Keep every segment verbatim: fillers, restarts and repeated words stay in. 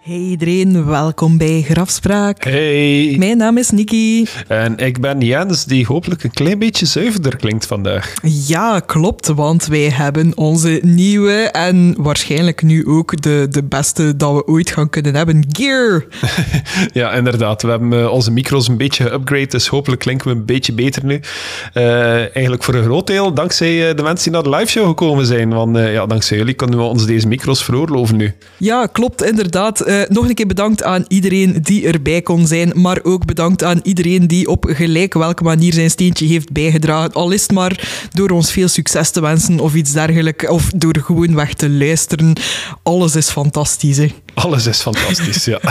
Hey iedereen, welkom bij Grafspraak. Hey. Mijn naam is Nikki. En ik ben Jens, die hopelijk een klein beetje zuiverder klinkt vandaag. Ja, klopt, want wij hebben onze nieuwe en waarschijnlijk nu ook de, de beste dat we ooit gaan kunnen hebben, gear. Ja, inderdaad. We hebben uh, onze micro's een beetje geupgrade, dus hopelijk klinken we een beetje beter nu. Uh, eigenlijk voor een groot deel dankzij uh, de mensen die naar de liveshow gekomen zijn, want uh, ja, dankzij jullie kunnen we ons deze micro's veroorloven nu. Ja, klopt, inderdaad. Uh, nog een keer bedankt aan iedereen die erbij kon zijn, maar ook bedankt aan iedereen die op gelijk welke manier zijn steentje heeft bijgedragen. Al is het maar door ons veel succes te wensen of iets dergelijks, of door gewoon weg te luisteren. Alles is fantastisch, hè. Alles is fantastisch, ja.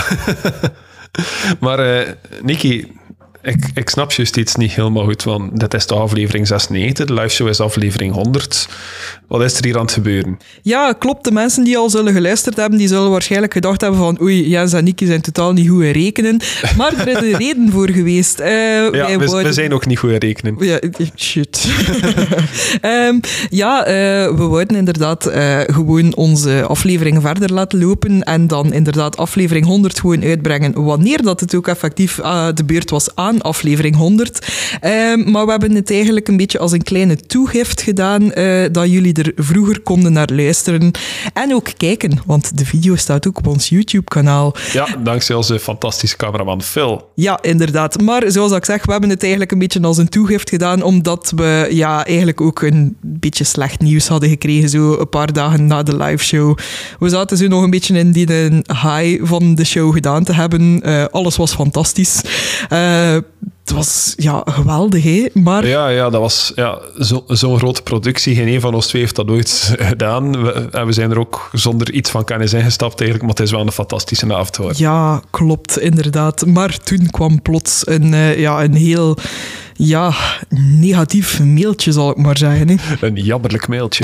Maar uh, Nikki, ik, ik snap juist iets niet helemaal goed, want dit is de aflevering zesennegentig, de liveshow is aflevering honderd. Wat is er hier aan het gebeuren? Ja, klopt. De mensen die al zullen geluisterd hebben, die zullen waarschijnlijk gedacht hebben van oei, Jens en Nikki zijn totaal niet goed in rekenen. Maar er is een reden voor geweest. Uh, ja, wij we, worden... we zijn ook niet goed in rekenen. Ja, shit. um, ja, uh, we wouden inderdaad uh, gewoon onze aflevering verder laten lopen en dan inderdaad aflevering honderd gewoon uitbrengen, wanneer dat het ook effectief uh, de beurt was aan aflevering honderd. Um, maar we hebben het eigenlijk een beetje als een kleine toegift gedaan, uh, dat jullie er vroeger konden naar luisteren en ook kijken, want de video staat ook op ons YouTube-kanaal. Ja, dankzij onze fantastische cameraman Phil. Ja, inderdaad. Maar zoals ik zeg, we hebben het eigenlijk een beetje als een toegift gedaan, omdat we ja, eigenlijk ook een beetje slecht nieuws hadden gekregen, zo een paar dagen na de liveshow. We zaten zo nog een beetje in die high van de show gedaan te hebben. Uh, alles was fantastisch. Uh, Het was ja, geweldig, hè? Maar... Ja, ja, dat was ja, zo, zo'n grote productie. Geen een van ons twee heeft dat ooit gedaan. We, en we zijn er ook zonder iets van kennis ingestapt eigenlijk, maar het is wel een fantastische avond hoor. Ja, klopt, inderdaad. Maar toen kwam plots een, uh, ja, een heel... Ja, negatief mailtje, zal ik maar zeggen. Hè. Een jammerlijk mailtje.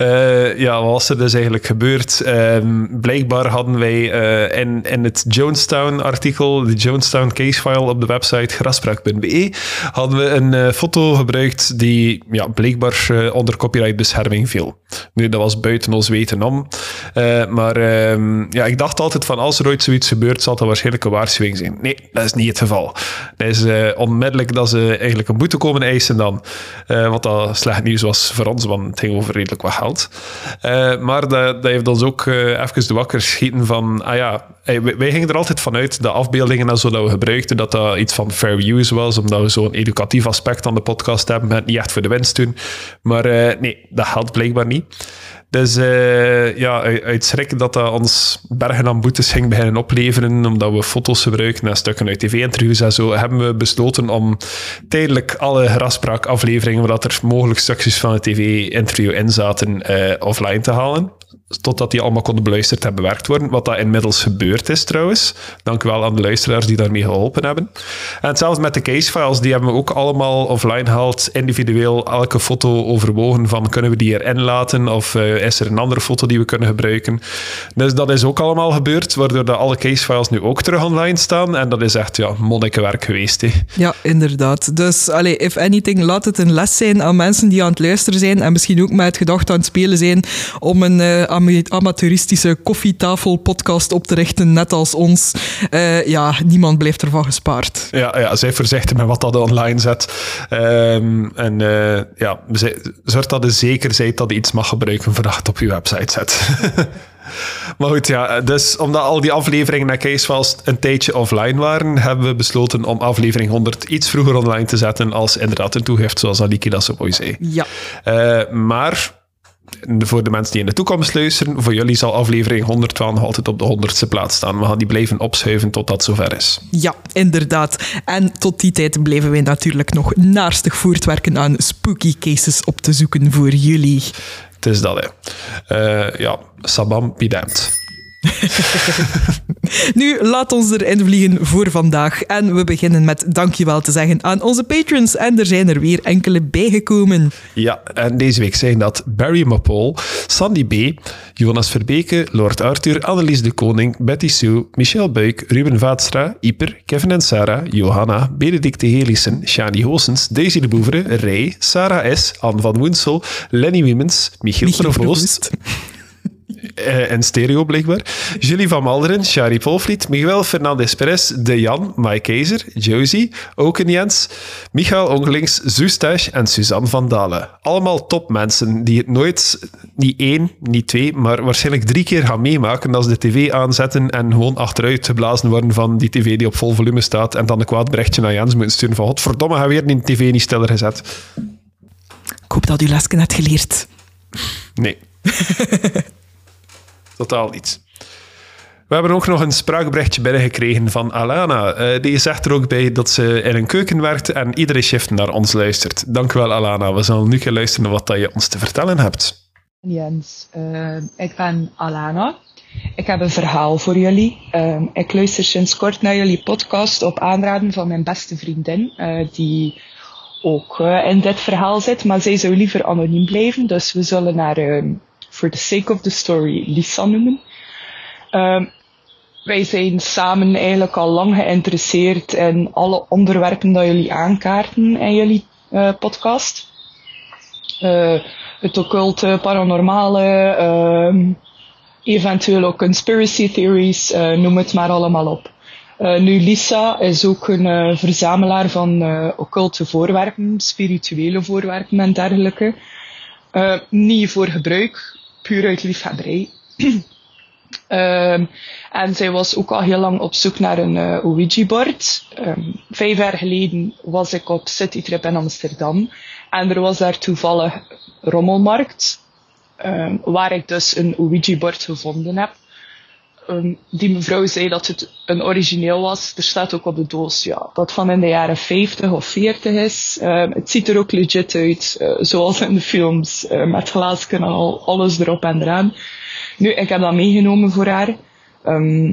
uh, ja, wat was er dus eigenlijk gebeurd? Uh, blijkbaar hadden wij uh, in, in het Jonestown-artikel, de Jonestown casefile op de website grafspraak punt b e, hadden we een uh, foto gebruikt die ja, blijkbaar uh, onder copyrightbescherming viel. Nu, dat was buiten ons weten om. Uh, maar uh, ja, ik dacht altijd van als er ooit zoiets gebeurt, zal dat waarschijnlijk een waarschuwing zijn. Nee, dat is niet het geval. Dat is uh, onmiddellijk dat ze eigenlijk een boete komen eisen dan. Uh, wat dat slecht nieuws was voor ons, want het ging over redelijk wat geld. Uh, maar dat, dat heeft ons ook uh, even de wakker schieten van, ah ja, wij, wij gingen er altijd vanuit, de afbeeldingen en zo dat we gebruikten, dat dat iets van fair use was, omdat we zo'n educatief aspect aan de podcast hebben, met niet echt voor de winst doen. Maar uh, nee, dat geldt blijkbaar niet. Dus uh, ja, uit schrik dat dat ons bergen aan boetes ging beginnen opleveren, omdat we foto's gebruiken en stukken uit tv-interviews en zo, hebben we besloten om tijdelijk alle grafspraak-afleveringen, waar er mogelijk stukjes van het tv-interview in zaten, uh, offline te halen. Totdat die allemaal konden beluisterd en bewerkt worden. Wat dat inmiddels gebeurd is trouwens. Dank u wel aan de luisteraars die daarmee geholpen hebben. En hetzelfde met de casefiles. Die hebben we ook allemaal offline gehaald. Individueel elke foto overwogen van kunnen we die erin laten of uh, is er een andere foto die we kunnen gebruiken. Dus dat is ook allemaal gebeurd. Waardoor dat alle casefiles nu ook terug online staan. En dat is echt ja, monnikenwerk geweest. He. Ja, inderdaad. Dus allee, if anything, laat het een les zijn aan mensen die aan het luisteren zijn en misschien ook met het gedacht aan het spelen zijn om een uh, amateuristische koffietafel-podcast op te richten, net als ons. Uh, ja, niemand blijft ervan gespaard. Ja, ja, zij voorzichtig met wat dat online zet. Um, en uh, ja, zorg dat je zeker bent dat je iets mag gebruiken voordat je het op je website zet. Maar goed, ja, dus omdat al die afleveringen naar casefiles een tijdje offline waren, hebben we besloten om aflevering honderd iets vroeger online te zetten als inderdaad een toegift, zoals Aliki dat zo mooi zei. Ja. Uh, maar... voor de mensen die in de toekomst luisteren, voor jullie zal aflevering honderd wel nog altijd op de honderdste plaats staan. We gaan die blijven opschuiven tot dat zover is. Ja, inderdaad. En tot die tijd blijven wij natuurlijk nog naarstig voortwerken aan spooky cases op te zoeken voor jullie. Het is dat, hè. Uh, ja, sabam bidamd. Nu, laat ons erin vliegen voor vandaag. En we beginnen met dankjewel te zeggen aan onze patrons. En er zijn er weer enkele bijgekomen. Ja, en deze week zijn dat Barry Mapol, Sandy B., Jonas Verbeke, Lord Arthur, Annelies de Koning, Betty Sue, Michel Buik, Ruben Vaatstra, Ieper, Kevin en Sarah, Johanna, Benedicte Helissen, Shani Hoosens, Daisy de Boevere, Ray, Sarah S., Anne van Woensel, Lenny Wiemens, Michiel, Michiel Provoost... Uh, in stereo, blijkbaar. Julie van Malderen, Shari Polvliet, Miguel Fernandez Perez, De Jan, Mike Keizer, Josie, Oken Jens, Michael Ongelings, Zoestash en Suzanne van Dalen. Allemaal topmensen die het nooit, niet één, niet twee, maar waarschijnlijk drie keer gaan meemaken als de tv aanzetten en gewoon achteruit geblazen worden van die tv die op vol volume staat en dan een kwaad berichtje naar Jens moeten sturen van godverdomme, ga weer die tv niet stiller gezet. Ik hoop dat u lesje hebt geleerd. Nee. Totaal niet. We hebben ook nog een spraakberichtje binnengekregen van Alana. Uh, die zegt er ook bij dat ze in een keuken werkt en iedere shift naar ons luistert. Dank u wel, Alana. We zullen nu gaan luisteren wat je ons te vertellen hebt. Jens, uh, ik ben Alana. Ik heb een verhaal voor jullie. Uh, ik luister sinds kort naar jullie podcast op aanraden van mijn beste vriendin, uh, die ook uh, in dit verhaal zit, maar zij zou liever anoniem blijven, dus we zullen haar, uh, for the sake of the story, Lisa noemen. Uh, wij zijn samen eigenlijk al lang geïnteresseerd in alle onderwerpen dat jullie aankaarten in jullie uh, podcast. Uh, het occulte, paranormale, uh, eventueel ook conspiracy theories, uh, noem het maar allemaal op. Uh, nu, Lisa is ook een uh, verzamelaar van uh, occulte voorwerpen, spirituele voorwerpen en dergelijke. Uh, niet voor gebruik, puur uit liefhebberij. um, en zij was ook al heel lang op zoek naar een uh, Ouija-bord. Um, vijf jaar geleden was ik op Citytrip in Amsterdam. En er was daar toevallig rommelmarkt, um, waar ik dus een Ouija-bord gevonden heb. Um, die mevrouw zei dat het een origineel was. Er staat ook op de doos, ja, dat van in de jaren vijftig of veertig is. Um, het ziet er ook legit uit, uh, zoals in de films, uh, met glazen en al, alles erop en eraan. Nu, ik heb dat meegenomen voor haar. Um,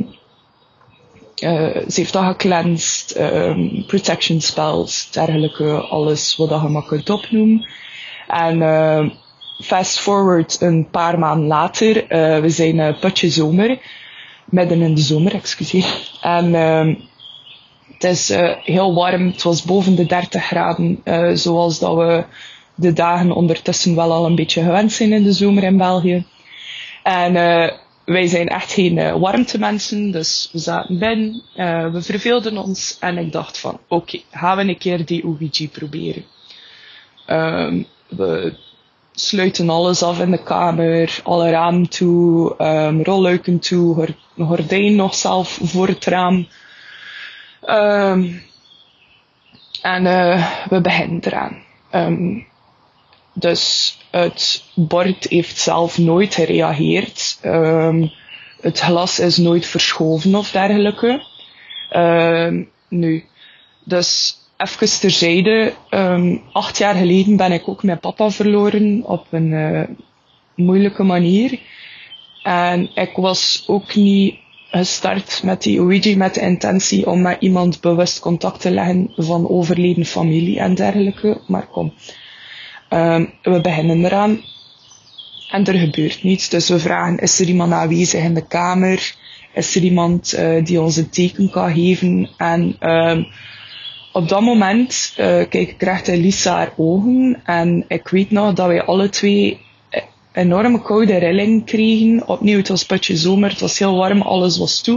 uh, ze heeft dat gecleansed, um, protection spells, dergelijke, alles wat je maar kunt opnoemen. En uh, fast forward een paar maanden later, uh, we zijn uh, putje zomer. Midden in de zomer, excuseer. En uh, het is uh, heel warm. Het was boven de dertig graden. Uh, zoals dat we de dagen ondertussen wel al een beetje gewend zijn in de zomer in België. En uh, wij zijn echt geen uh, warmtemensen. Dus we zaten binnen. Uh, we verveelden ons. En ik dacht van, oké, okay, gaan we een keer die Ouija proberen. Uh, we sluiten alles af in de kamer, alle ramen toe, um, rolluiken toe, gordijn nog zelf voor het raam. Um, en uh, we beginnen eraan. Um, dus het bord heeft zelf nooit gereageerd. Um, het glas is nooit verschoven of dergelijke. Um, nu, dus even terzijde, um, acht jaar geleden ben ik ook mijn papa verloren op een uh, moeilijke manier. En ik was ook niet gestart met die Ouija met de intentie om met iemand bewust contact te leggen van overleden familie en dergelijke. Maar kom, um, we beginnen eraan. En er gebeurt niets. Dus we vragen, is er iemand aanwezig in de kamer? Is er iemand uh, die ons een teken kan geven? En um, op dat moment uh, kijk ik recht in Lisa haar ogen en ik weet nog dat wij alle twee enorme koude rilling kregen. Opnieuw, het was putje zomer, het was heel warm, alles was toe.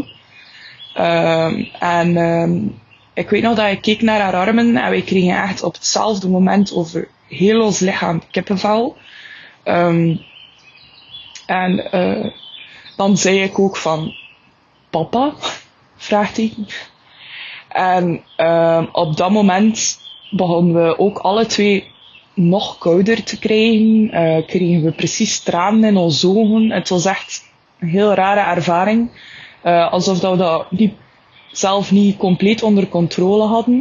Um, en um, ik weet nog dat ik keek naar haar armen en wij kregen echt op hetzelfde moment over heel ons lichaam kippenvel. Um, en uh, dan zei ik ook van, papa? Vraagteken. En uh, op dat moment begonnen we ook alle twee nog kouder te krijgen. Uh, kregen we precies tranen in onze ogen. Het was echt een heel rare ervaring. Uh, alsof dat we dat niet, zelf niet compleet onder controle hadden.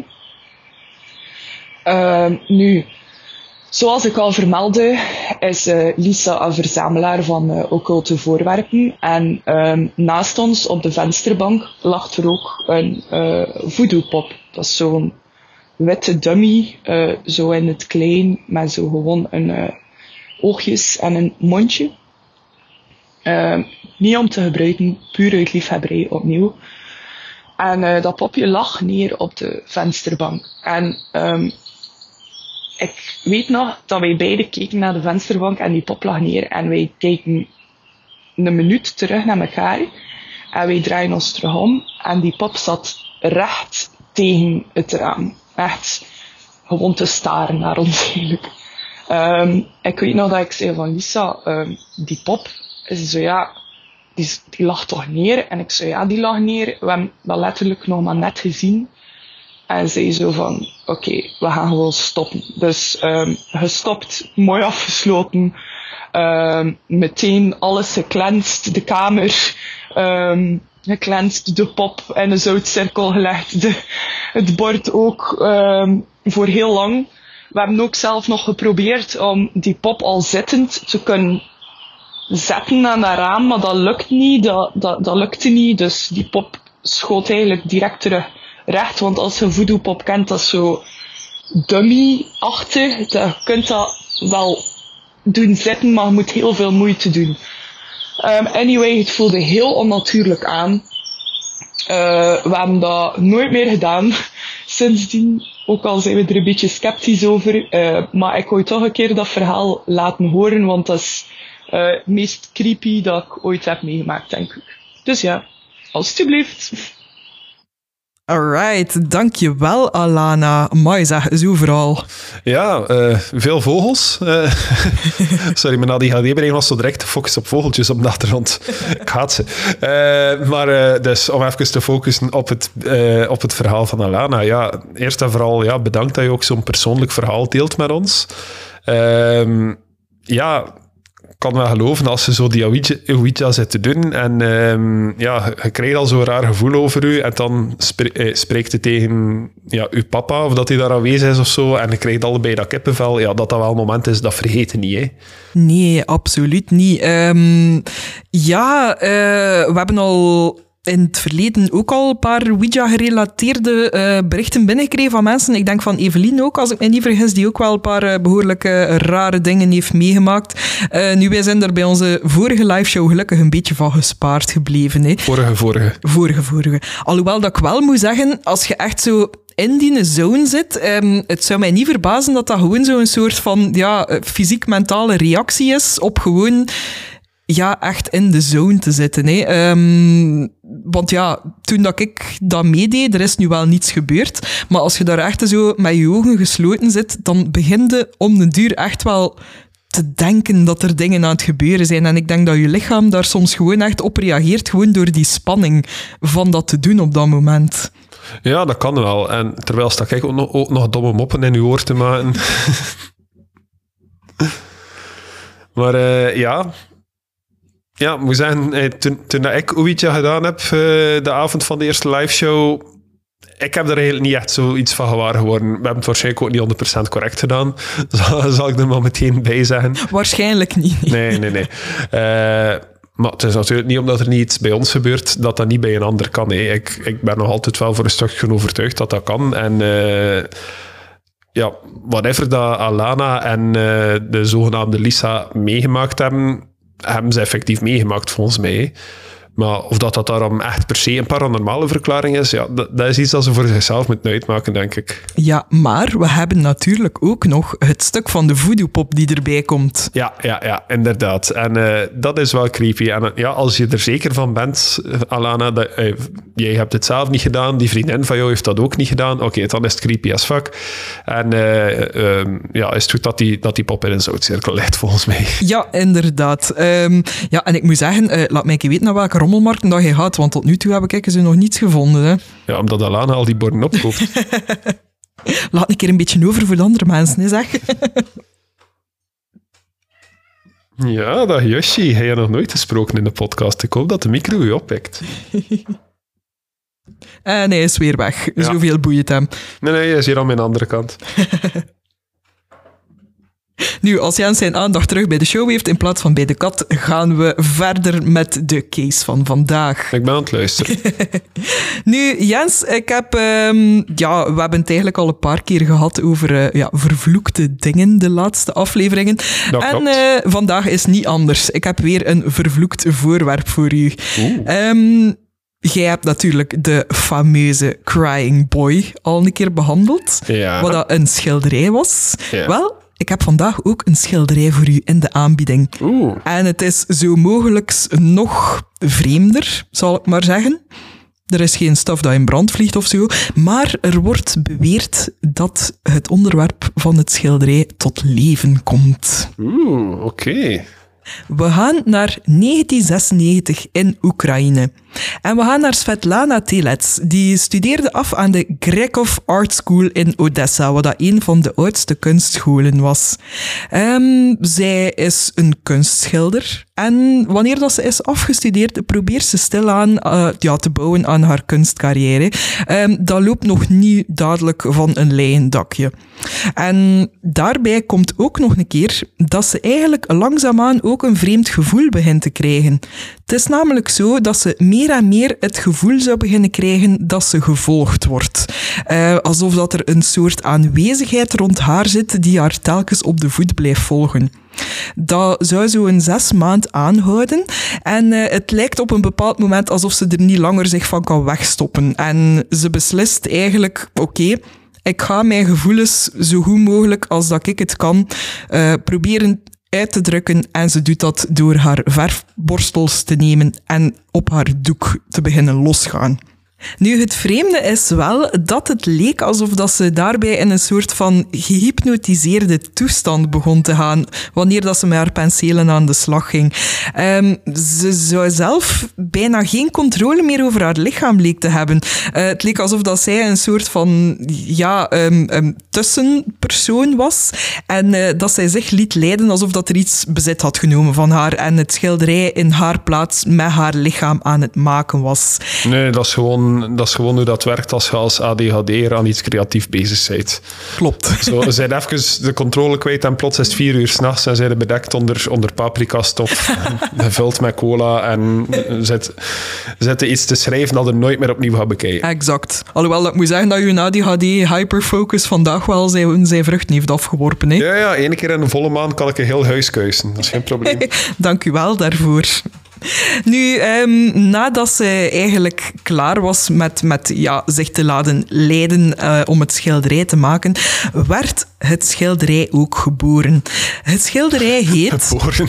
Uh, nu, zoals ik al vermeldde, is uh, Lisa een verzamelaar van uh, occulte voorwerpen. En uh, naast ons op de vensterbank lag er ook een uh, voodoo-pop. Dat is zo'n witte dummy, uh, zo in het klein, met zo gewoon een uh, oogjes en een mondje. Uh, niet om te gebruiken, puur uit liefhebberij opnieuw. En uh, dat popje lag neer op de vensterbank. En um, ik weet nog dat wij beiden keken naar de vensterbank en die pop lag neer. En wij keken een minuut terug naar elkaar. En wij draaien ons terug om. En die pop zat recht tegen het raam. Echt gewoon te staren naar ons eigenlijk. Um, ik weet nog dat ik zei van Lisa, um, die pop, is zo ja, die, die lag toch neer? En ik zei ja, die lag neer. We hebben dat letterlijk nog maar net gezien. En zei zo van, oké, okay, we gaan gewoon stoppen. Dus um, gestopt, mooi afgesloten. Um, meteen alles geklenst, de kamer. Um, geklenst, de pop in een zoutcirkel gelegd. De, het bord ook um, voor heel lang. We hebben ook zelf nog geprobeerd om die pop al zittend te kunnen zetten aan dat raam, maar dat lukt niet, dat, dat, dat lukte niet. Dus die pop schoot eigenlijk direct terug recht, want als je een voodoo pop kent, dat is zo dummy-achtig. Je kunt dat wel doen zitten, maar je moet heel veel moeite doen. Um, anyway, het voelde heel onnatuurlijk aan. Uh, we hebben dat nooit meer gedaan sindsdien. Ook al zijn we er een beetje sceptisch over. Uh, maar ik wil toch een keer dat verhaal laten horen, want dat is uh, het meest creepy dat ik ooit heb meegemaakt, denk ik. Dus ja, alstublieft. Alright, dankjewel Alana. Amai zeg, zo vooral. Ja, uh, veel vogels. Uh, sorry, mijn A D H D-brein was zo direct gefocust op vogeltjes op de achtergrond. Ik haat ze. Uh, maar uh, dus om even te focussen op het, uh, op het verhaal van Alana. Ja, eerst en vooral ja, bedankt dat je ook zo'n persoonlijk verhaal deelt met ons. Uh, ja... kan wel geloven als ze zo die Ouija zit te doen en um, ja, je krijgt al zo'n raar gevoel over u en dan spre- eh, spreekt het tegen ja, uw papa of dat hij daar aanwezig is of zo en je krijgt allebei dat kippenvel, ja, dat dat wel een moment is, dat vergeet je niet, hè? Nee, absoluut niet. Um, ja, uh, we hebben al in het verleden ook al een paar Ouija-gerelateerde uh, berichten binnengekregen van mensen. Ik denk van Evelien ook, als ik me niet vergis, die ook wel een paar uh, behoorlijk uh, rare dingen heeft meegemaakt. Uh, nu, wij zijn er bij onze vorige liveshow gelukkig een beetje van gespaard gebleven. Hè. Vorige, vorige. Vorige, vorige. Alhoewel dat ik wel moet zeggen, als je echt zo in die zone zit, um, het zou mij niet verbazen dat dat gewoon zo'n soort van ja, fysiek-mentale reactie is op gewoon... ja, echt in de zone te zitten. Hè. Um, want ja, toen dat ik dat meedeed, er is nu wel niets gebeurd, maar als je daar echt zo met je ogen gesloten zit, dan begin je om de duur echt wel te denken dat er dingen aan het gebeuren zijn. En ik denk dat je lichaam daar soms gewoon echt op reageert, gewoon door die spanning van dat te doen op dat moment. Ja, dat kan wel. En terwijl sta ik ook nog, ook nog domme moppen in uw oor te maken. maar uh, ja... Ja, ik moet zeggen, toen, toen ik Ouija gedaan heb, de avond van de eerste liveshow, ik heb er eigenlijk niet echt zoiets van gewaar geworden. We hebben het waarschijnlijk ook niet honderd procent correct gedaan. Zal, zal ik er maar meteen bij zeggen. Waarschijnlijk niet. Nee, nee, nee. Uh, maar het is natuurlijk niet omdat er niet iets bij ons gebeurt, dat dat niet bij een ander kan. Hè. Ik, ik ben nog altijd wel voor een stukje overtuigd dat dat kan. En... Uh, ja, whatever dat Alana en uh, de zogenaamde Lisa meegemaakt hebben... hebben ze effectief meegemaakt, volgens mij. Maar of dat, dat daarom echt per se een paranormale verklaring is, ja, dat, dat is iets dat ze voor zichzelf moeten uitmaken, denk ik. Ja, maar we hebben natuurlijk ook nog het stuk van de voodoo-pop die erbij komt. Ja, ja, ja, inderdaad. En uh, dat is wel creepy. En uh, ja, als je er zeker van bent, Alana, dat, uh, jij hebt het zelf niet gedaan, die vriendin van jou heeft dat ook niet gedaan, oké, okay, dan is het creepy as fuck. En uh, um, ja, is het goed dat die, dat die pop in een zoutcirkel ligt, volgens mij. Ja, inderdaad. Um, ja, en ik moet zeggen, uh, laat mij even weten naar welke rommelmarkt dat je gaat, want tot nu toe heb ik ze nog niets gevonden. Hè. Ja, omdat Alana al die borden opkoopt. Laat een keer een beetje over voor de andere mensen, hè, zeg. Ja, dat Yoshi. Hij heeft nog nooit gesproken in de podcast. Ik hoop dat de micro u oppikt. uh, nee, hij is weer weg. Ja. Zoveel boeit hem. Nee, nee, hij is hier aan mijn andere kant. Nu, als Jens zijn aandacht terug bij de show heeft in plaats van bij de kat, gaan we verder met de case van vandaag. Ik ben aan het luisteren. Nu, Jens, ik heb... Um, ja, we hebben het eigenlijk al een paar keer gehad over uh, ja, vervloekte dingen, de laatste afleveringen. Dat en klopt. Uh, vandaag is niet anders. Ik heb weer een vervloekt voorwerp voor u. Um, Jij hebt natuurlijk de fameuze Crying Boy al een keer behandeld. Ja. Wat dat een schilderij was. Ja. Wel... ik heb vandaag ook een schilderij voor u in de aanbieding. Oeh. En het is zo mogelijk nog vreemder, zal ik maar zeggen. Er is geen staf dat in brand vliegt of zo, maar er wordt beweerd dat het onderwerp van het schilderij tot leven komt. Oeh, oké. Okay. We gaan naar negentien zesennegentig in Oekraïne. En we gaan naar Svetlana Telets. Die studeerde af aan de Grekov Art School in Odessa, wat dat een van de oudste kunstscholen was. Um, zij is een kunstschilder. En wanneer dat ze is afgestudeerd, probeert ze stilaan uh, ja, te bouwen aan haar kunstcarrière. Um, dat loopt nog niet dadelijk van een leien dakje. En daarbij komt ook nog een keer dat ze eigenlijk langzaamaan ook een vreemd gevoel begint te krijgen. Het is namelijk zo dat ze meer en meer het gevoel zou beginnen krijgen dat ze gevolgd wordt. Uh, alsof dat er een soort aanwezigheid rond haar zit die haar telkens op de voet blijft volgen. Dat zou zo een zes maand aanhouden en uh, het lijkt op een bepaald moment alsof ze er niet langer zich van kan wegstoppen. En ze beslist eigenlijk, oké, okay, ik ga mijn gevoelens zo goed mogelijk als dat ik het kan uh, proberen uit te drukken en ze doet dat door haar verfborstels te nemen en op haar doek te beginnen losgaan. Nu, het vreemde is wel dat het leek alsof dat ze daarbij in een soort van gehypnotiseerde toestand begon te gaan, wanneer dat ze met haar penselen aan de slag ging. Um, ze zou zelf bijna geen controle meer over haar lichaam leek te hebben. Uh, het leek alsof dat zij een soort van ja, um, um, tussenpersoon was en uh, dat zij zich liet leiden alsof dat er iets bezit had genomen van haar en het schilderij in haar plaats met haar lichaam aan het maken was. Nee, dat is gewoon Dat is gewoon hoe dat werkt als je als A D H D'er aan iets creatief bezig bent. Klopt. Zo, ze zijn even de controle kwijt en plots is het vier uur s'nachts en zijn ze bedekt onder, onder paprikastof, gevuld met cola en zit, zitten iets te schrijven dat er nooit meer opnieuw gaat bekijken. Exact. Alhoewel, ik moet zeggen dat je A D H D hyperfocus vandaag wel zijn, zijn vruchten heeft afgeworpen. Hè? Ja, ja, één keer in een volle maan kan ik een heel huis kuisen. Dat is geen probleem. Dank u wel daarvoor. Nu, um, nadat ze eigenlijk klaar was met, met ja, zich te laten leiden uh, om het schilderij te maken, werd het schilderij ook geboren. Het schilderij heet... Geboren?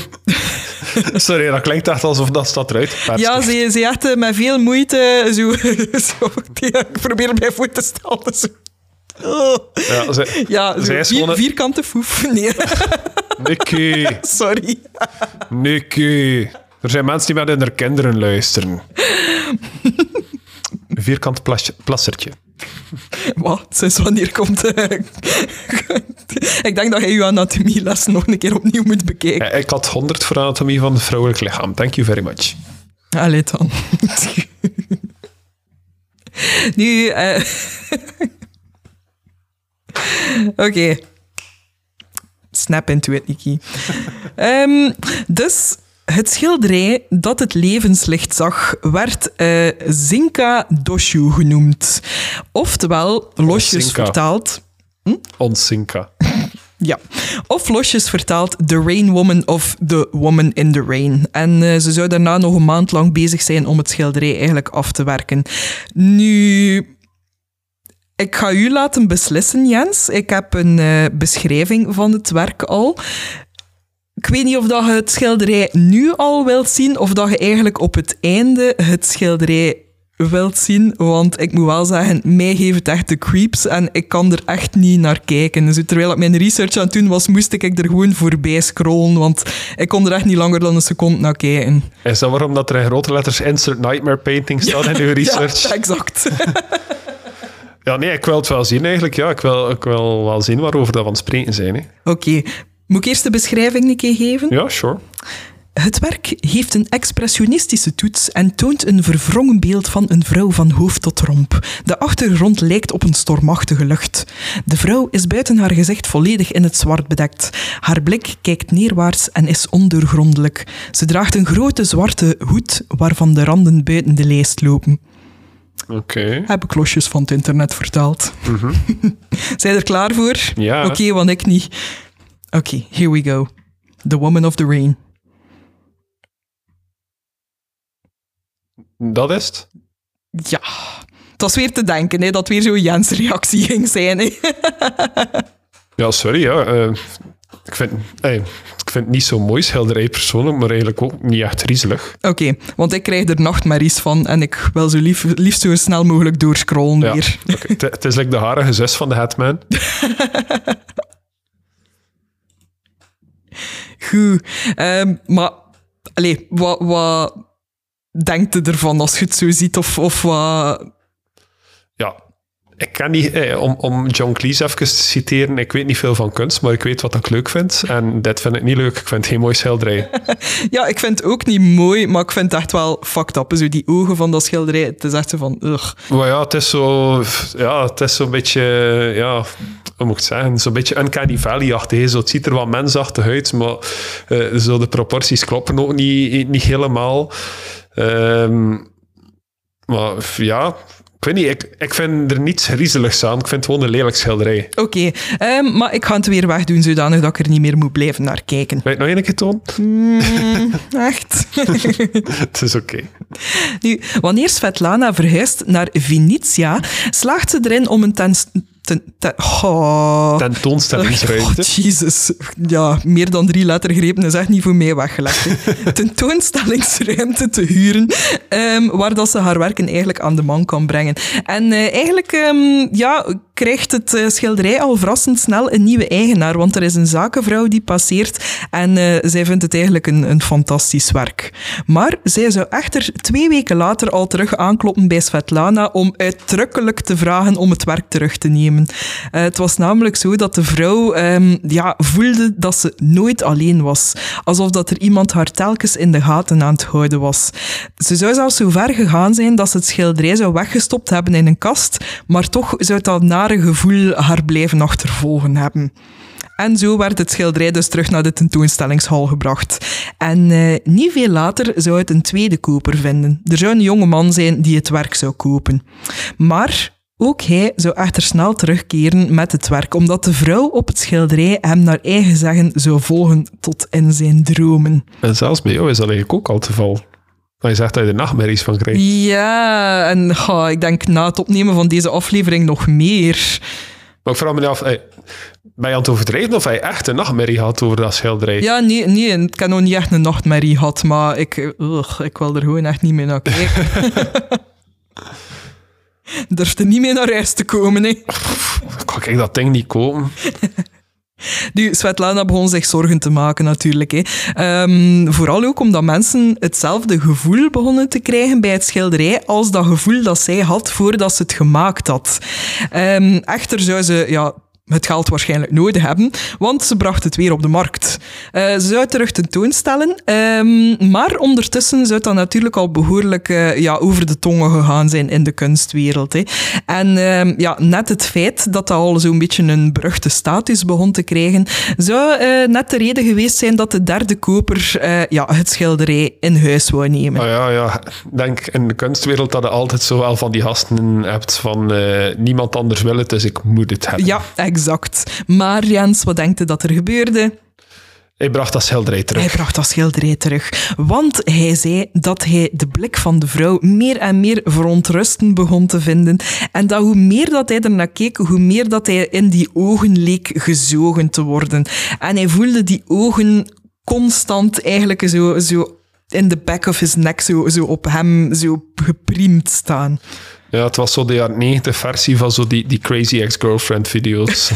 Sorry, dat klinkt echt alsof dat staat eruit. Perst. Ja, ze, ze had met veel moeite zo... zo ik probeer mij voor te stellen. Zo. Oh. Ja, ze, ja zo vier, vierkante foef. Nee. Nicky. Sorry. Nicky. Er zijn mensen die met hun kinderen luisteren. Een vierkant plas- plassertje. Wat? Sinds wanneer komt... Uh, ik denk dat jij je anatomieles nog een keer opnieuw moet bekijken. Ja, ik had honderd voor anatomie van het vrouwelijk lichaam. Thank you very much. Allee dan. Nu... Uh... Oké. Okay. Snap into it, Nikki. um, dus... Het schilderij dat het levenslicht zag, werd uh, Zinka Doshu genoemd. Oftewel, losjes Onsinka. vertaald... Hm? Onsinka. Ja. Of losjes vertaald, The Rain Woman of The Woman in the Rain. En uh, ze zou daarna nog een maand lang bezig zijn om het schilderij eigenlijk af te werken. Nu... Ik ga u laten beslissen, Jens. Ik heb een uh, beschrijving van het werk al... Ik weet niet of dat je het schilderij nu al wilt zien, of dat je eigenlijk op het einde het schilderij wilt zien. Want ik moet wel zeggen, mij geeft het echt de creeps en ik kan er echt niet naar kijken. Dus terwijl ik mijn research aan het doen was, moest ik er gewoon voorbij scrollen, want ik kon er echt niet langer dan een seconde naar kijken. Is dat waarom dat er in grote letters Insert Nightmare Painting staat ja, in uw research? Ja, exact. Ja, nee, ik wil het wel zien eigenlijk. Ja, ik wil, ik wil wel zien waarover dat we aan het spreken zijn. Oké. Okay. Moet ik eerst de beschrijving een keer geven? Ja, sure. Het werk heeft een expressionistische toets en toont een verwrongen beeld van een vrouw van hoofd tot romp. De achtergrond lijkt op een stormachtige lucht. De vrouw is buiten haar gezicht volledig in het zwart bedekt. Haar blik kijkt neerwaarts en is ondoorgrondelijk. Ze draagt een grote zwarte hoed waarvan de randen buiten de lijst lopen. Oké. Okay. Heb ik losjes van het internet vertaald. Mm-hmm. Zijn er klaar voor? Ja. Oké, okay, want ik niet. Oké, okay, here we go. The Woman of the Rain. Dat is het? Ja. Het was weer te denken, hè, dat weer zo'n Jens-reactie ging zijn. Hè. Ja, sorry. Ja. Uh, Ik vind, hey, ik vind het niet zo'n mooi schilderij persoonlijk, maar eigenlijk ook niet echt griezelig. Oké, okay, want ik krijg er nachtmerries van en ik wil zo lief, liefst zo snel mogelijk doorscrollen ja, weer. Okay. Het, het is like de harige zus van de Hatman. Goed, um, maar allez, wat, wat denkt je ervan als je het zo ziet? Of, of wat... Ja, ik kan niet, eh, om, om John Cleese even te citeren, ik weet niet veel van kunst, maar ik weet wat ik leuk vind. En dit vind ik niet leuk. Ik vind het geen mooi schilderij. Ja, ik vind het ook niet mooi, maar ik vind het echt wel fucked up. Zo die ogen van dat schilderij, het is echt zo van... Ugh. Maar ja, het is zo... Ja, het is zo'n beetje... Ja, hoe moet ik het zeggen? Zo'n beetje Uncanny Valley-achtig. Zo, het ziet er wat mensachtig uit, maar uh, zo de proporties kloppen ook niet, niet helemaal. Um, maar ja... Ik weet niet, ik, ik vind er niets griezeligs aan. Ik vind het gewoon een lelijk schilderij. Oké, okay, um, maar ik ga het weer wegdoen, zodanig dat ik er niet meer moet blijven naar kijken. Wil je het nog één keer tonen? Mm, echt? Het is oké. Okay. Nu, wanneer Svetlana verhuist naar Venetia, slaagt ze erin om een ten... Ten, ten, oh. Tentoonstellingsruimte. Oh, Jezus. Ja, meer dan drie lettergrepen is echt niet voor mij weggelegd. Tentoonstellingsruimte te huren, um, waar dat ze haar werken eigenlijk aan de man kan brengen. En uh, eigenlijk um, ja, krijgt het uh, schilderij al verrassend snel een nieuwe eigenaar, want er is een zakenvrouw die passeert en uh, zij vindt het eigenlijk een, een fantastisch werk. Maar zij zou echter twee weken later al terug aankloppen bij Svetlana om uitdrukkelijk te vragen om het werk terug te nemen. Uh, het was namelijk zo dat de vrouw um, ja, voelde dat ze nooit alleen was. Alsof dat er iemand haar telkens in de gaten aan het houden was. Ze zou zelfs zo ver gegaan zijn dat ze het schilderij zou weggestopt hebben in een kast, maar toch zou dat nare gevoel haar blijven achtervolgen hebben. En zo werd het schilderij dus terug naar de tentoonstellingshal gebracht. En uh, niet veel later zou het een tweede koper vinden. Er zou een jonge man zijn die het werk zou kopen. Maar... ook hij zou echter snel terugkeren met het werk, omdat de vrouw op het schilderij hem naar eigen zeggen zou volgen tot in zijn dromen. En zelfs bij jou is dat eigenlijk ook al het geval. Maar je zegt dat je er nachtmerries van krijgt. Ja, en oh, ik denk na het opnemen van deze aflevering nog meer. Maar ik vraag me af, hey, ben je aan het overdrijven of heb je echt een nachtmerrie had over dat schilderij? Ja, nee, nee, ik heb nog niet echt een nachtmerrie gehad, maar ik, ugh, ik wil er gewoon echt niet meer naar kijken. Durfde niet mee naar huis te komen, hè. Kan ik dat ding niet kopen? Nu, Svetlana begon zich zorgen te maken, natuurlijk. Hè. Um, vooral ook omdat mensen hetzelfde gevoel begonnen te krijgen bij het schilderij als dat gevoel dat zij had voordat ze het gemaakt had. Um, echter zou ze... ja, het geld waarschijnlijk nodig hebben, want ze bracht het weer op de markt. Uh, ze zou het terug tentoonstellen, um, maar ondertussen zou dat natuurlijk al behoorlijk uh, ja, over de tongen gegaan zijn in de kunstwereld. Hè. En um, ja, net het feit dat dat al zo'n beetje een beruchte status begon te krijgen, zou uh, net de reden geweest zijn dat de derde koper uh, ja, het schilderij in huis wou nemen. Oh ja, ja. Ik denk in de kunstwereld dat je altijd zo wel van die gasten hebt van uh, niemand anders wil het, dus ik moet het hebben. Ja, exact. Maar Jens, wat denkt u dat er gebeurde? Hij bracht dat schilderij terug. Hij bracht dat schilderij terug. Want hij zei dat hij de blik van de vrouw meer en meer verontrustend begon te vinden. En dat hoe meer dat hij ernaar keek, hoe meer dat hij in die ogen leek gezogen te worden. En hij voelde die ogen constant eigenlijk zo, zo in de back of his neck, zo, zo op hem zo gepriemd staan. Ja, het was zo de jaren negentig versie van zo die, die Crazy Ex-Girlfriend video's.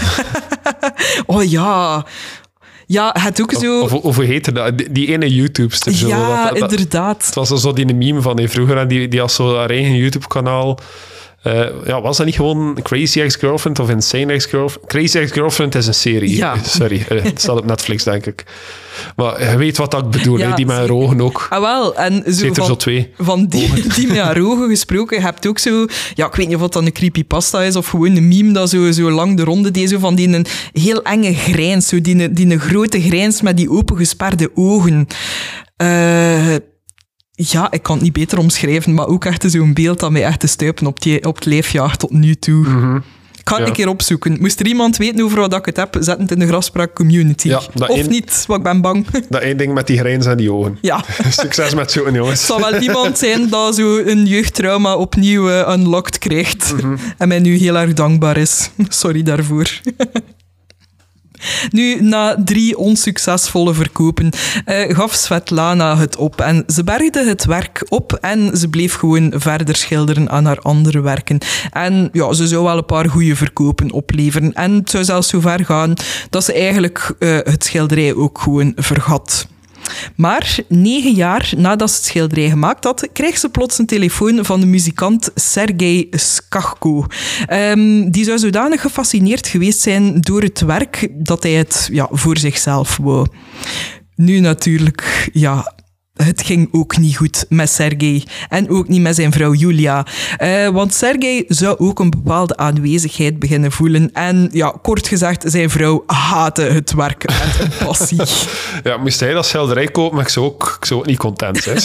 Oh ja... Ja, het ook zo... Of, of, of hoe heette dat? Die, die ene YouTubester. Zo, ja, dat, dat, inderdaad. Het was zo die meme van die vroeger, en die, die had zo haar eigen YouTube-kanaal. Uh, ja, was dat niet gewoon Crazy Ex-Girlfriend of Insane Ex-Girlfriend? Crazy Ex-Girlfriend is een serie. Ja. Sorry, uh, het staat op Netflix, denk ik. Maar je weet wat ik bedoel, ja, hè? Die met haar ogen ook. Ah, wel. En zo Zit er van, zo twee. Van die, die met haar ogen gesproken, je hebt ook zo... Ja, ik weet niet of dat een creepypasta is of gewoon een meme dat zo, zo lang de ronde deed, zo van die een heel enge grijns, zo die, die een grote grijns met die opengesperde ogen. Uh, ja, ik kan het niet beter omschrijven, maar ook echt zo'n beeld dat mij echt de stuipen op, die, op het lijf jaagt tot nu toe. Mm-hmm. Ik ga het ja. een keer opzoeken. Moest er iemand weten over wat ik het heb, zet het in de Graspraak community. Ja, of een, niet, want ik ben bang. Dat één ding met die grijns en die ogen. Ja. Succes met zo'n jongens. Het zal wel iemand zijn dat zo een jeugdtrauma opnieuw uh, unlocked krijgt. Mm-hmm. En mij nu heel erg dankbaar is. Sorry daarvoor. Nu, na drie onsuccesvolle verkopen uh, gaf Svetlana het op en ze bergde het werk op en ze bleef gewoon verder schilderen aan haar andere werken. En ja, ze zou wel een paar goede verkopen opleveren. En het zou zelfs zo ver gaan dat ze eigenlijk uh, het schilderij ook gewoon vergat. Maar negen jaar nadat ze het schilderij gemaakt had, kreeg ze plots een telefoon van de muzikant Sergei Skachko. Um, die zou zodanig gefascineerd geweest zijn door het werk dat hij het ja, voor zichzelf wou. Nu natuurlijk, ja... Het ging ook niet goed met Sergei en ook niet met zijn vrouw Julia. Uh, want Sergei zou ook een bepaalde aanwezigheid beginnen voelen. En ja, kort gezegd, zijn vrouw haatte het werk met een passie. Ja, moest hij dat schilderij kopen, maar ik zou ook, ik zou ook niet content zijn.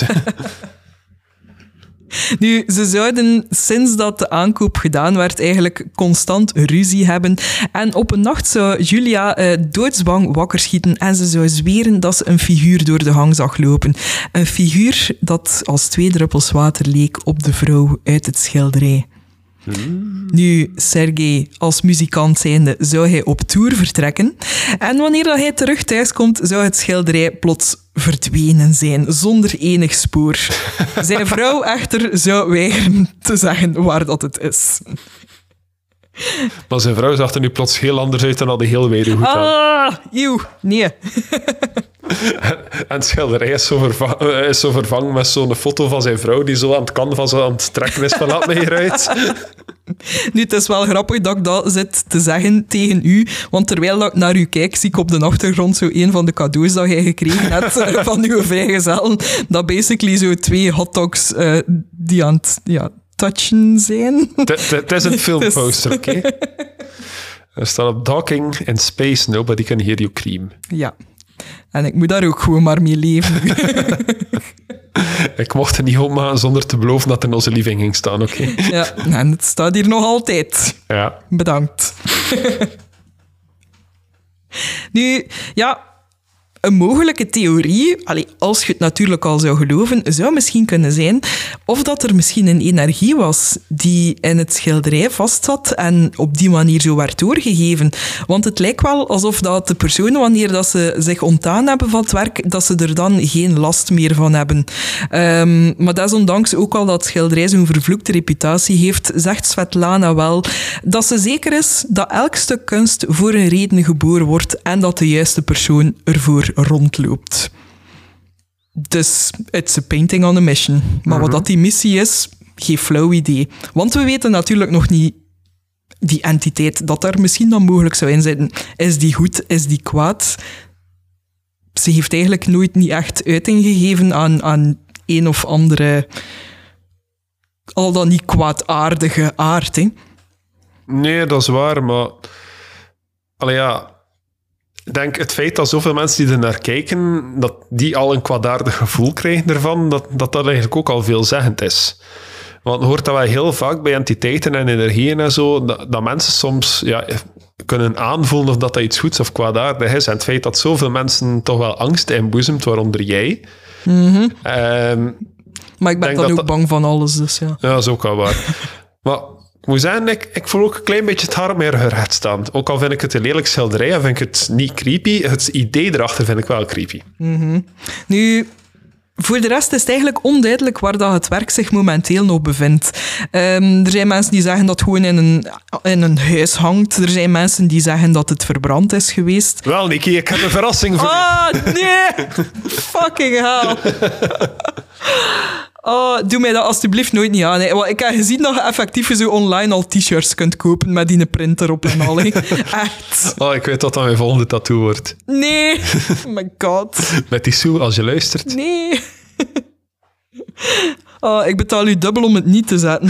Nu, ze zouden sinds dat de aankoop gedaan werd eigenlijk constant ruzie hebben. En op een nacht zou Julia uh, doodsbang wakker schieten en ze zou zweren dat ze een figuur door de gang zag lopen. Een figuur dat als twee druppels water leek op de vrouw uit het schilderij. Hmm. Nu, Sergei, als muzikant zijnde, zou hij op tour vertrekken. En wanneer dat hij terug thuis komt, zou het schilderij plots verdwenen zijn, zonder enig spoor. Zijn vrouw echter zou weigeren te zeggen waar dat het is. Maar zijn vrouw zag er nu plots heel anders uit dan al die heel weinig goed aan. Ah, eeuw, nee. En het schilderij is zo, vervang, is zo vervangen met zo'n foto van zijn vrouw die zo aan het canvas aan het trekken is van laat me hieruit. Nu, het is wel grappig dat ik dat zit te zeggen tegen u, want terwijl ik naar u kijk, zie ik op de achtergrond zo een van de cadeaus dat jij gekregen hebt van uw vrijgezellen, dat basically zo twee hotdogs uh, die aan het ja, touchen zijn. Het is een filmposter, oké? Okay? Er staat op docking in space, nobody can hear you cream. Ja. En ik moet daar ook gewoon maar mee leven. Ik mocht er niet opmaken zonder te beloven dat er in onze living ging staan, oké? Okay? Ja, en het staat hier nog altijd. Ja. Bedankt. Nu, ja... Een mogelijke theorie, allee, als je het natuurlijk al zou geloven, zou misschien kunnen zijn of dat er misschien een energie was die in het schilderij vastzat en op die manier zo werd doorgegeven. Want het lijkt wel alsof dat de personen, wanneer dat ze zich ontdaan hebben van het werk, dat ze er dan geen last meer van hebben. Um, maar desondanks ook al dat schilderij zo'n vervloekte reputatie heeft, zegt Svetlana wel dat ze zeker is dat elk stuk kunst voor een reden geboren wordt en dat de juiste persoon ervoor rondloopt. Dus it's a painting on a mission. Maar mm-hmm. wat dat die missie is, geen flauw idee. Want we weten natuurlijk nog niet die entiteit dat daar misschien dan mogelijk zou in zitten. Is die goed? Is die kwaad? Ze heeft eigenlijk nooit niet echt uiting gegeven aan, aan een of andere al dan niet kwaadaardige aard, hè? Nee, dat is waar, maar... Allee, ja... Ik denk het feit dat zoveel mensen die er naar kijken, dat die al een kwaadaardig gevoel krijgen ervan, dat, dat dat eigenlijk ook al veelzeggend is. Want je hoort dat wel heel vaak bij entiteiten en energieën en zo, dat, dat mensen soms ja, kunnen aanvoelen of dat, dat iets goeds of kwaadaardig is. En het feit dat zoveel mensen toch wel angst inboezemt, waaronder jij. Mm-hmm. Um, maar ik ben dan ook dat, bang van alles, dus ja. Ja, dat is ook wel waar. Maar... Ik moet zeggen, ik, ik voel ook een klein beetje het hart meer gerecht staan. Ook al vind ik het een lelijk schilderij en vind ik het niet creepy, het idee erachter vind ik wel creepy. Mm-hmm. Nu, voor de rest is het eigenlijk onduidelijk waar dat het werk zich momenteel nog bevindt. Um, er zijn mensen die zeggen dat het gewoon in een, in een huis hangt. Er zijn mensen die zeggen dat het verbrand is geweest. Wel, Nicky, ik heb een verrassing voor ah, je. Ah, nee! Fucking hell. Oh, doe mij dat alsjeblieft nooit niet aan. Hè. Want ik heb gezien dat je effectief zo online al t-shirts kunt kopen met die printer op en al. Hè. Echt. Oh, ik weet wat dan mijn volgende tattoo wordt. Nee. Oh my god. Met die Sue als je luistert. Nee. Oh, ik betaal u dubbel om het niet te zetten.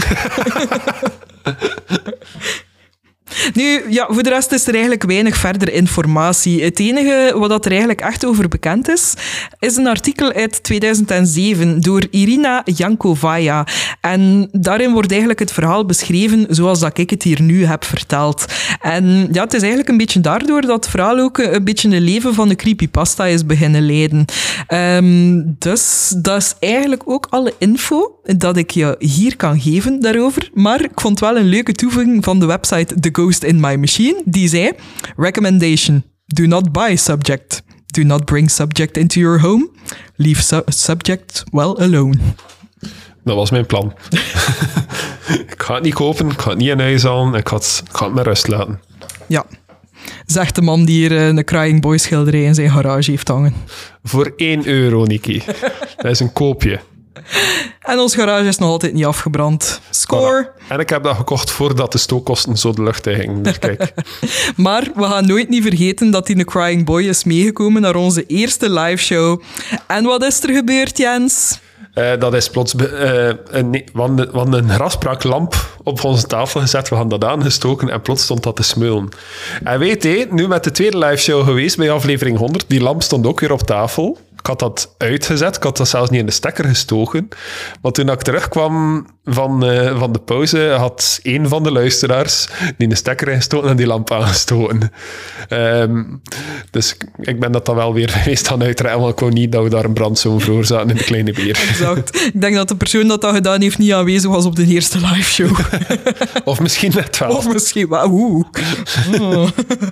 Nu, ja, voor de rest is er eigenlijk weinig verder informatie. Het enige wat er eigenlijk echt over bekend is, is een artikel uit tweeduizend zeven door Irina Yankovaya. En daarin wordt eigenlijk het verhaal beschreven zoals dat ik het hier nu heb verteld. En ja, het is eigenlijk een beetje daardoor dat het verhaal ook een beetje een leven van de creepypasta is beginnen leiden. Um, dus dat is eigenlijk ook alle info dat ik je hier kan geven daarover. Maar ik vond wel een leuke toevoeging van de website The Ghost in My Machine. Die zei, recommendation, Do not buy subject. Do not bring subject into your home. Leave su- subject well alone. Dat was mijn plan. Ik ga het niet kopen, ik ga het niet in huis halen, ik ga het, ik ga het met rust laten. Ja. Zegt de man die hier een Crying Boy schilderij in zijn garage heeft hangen. Voor één euro, Niki. Dat is een koopje. En ons garage is nog altijd niet afgebrand. Score! Voilà. En ik heb dat gekocht voordat de stookkosten zo de lucht in gingen. Dus kijk. Maar we gaan nooit niet vergeten dat die Crying Boy is meegekomen naar onze eerste liveshow. En wat is er gebeurd, Jens? Uh, dat is plots... Uh, een, we hadden, we hadden een graspraaklamp op onze tafel gezet. We hadden dat aangestoken en plots stond dat te smeulen. En weet je, nu met de tweede liveshow geweest bij aflevering honderd, die lamp stond ook weer op tafel. Ik had dat uitgezet, ik had dat zelfs niet in de stekker gestoken. Maar toen ik terugkwam van, uh, van de pauze, had een van de luisteraars die de stekker ingestoken en die lamp aangestoken. Um, dus ik ben dat dan wel weer geweest aan uitrijden, want ik wou niet dat we daar een brand zouden veroorzaken in de kleine beer. Exact. Ik denk dat de persoon dat dat gedaan heeft niet aanwezig was op de eerste liveshow. Of misschien net wel. Of misschien wel. Oeh. Oh.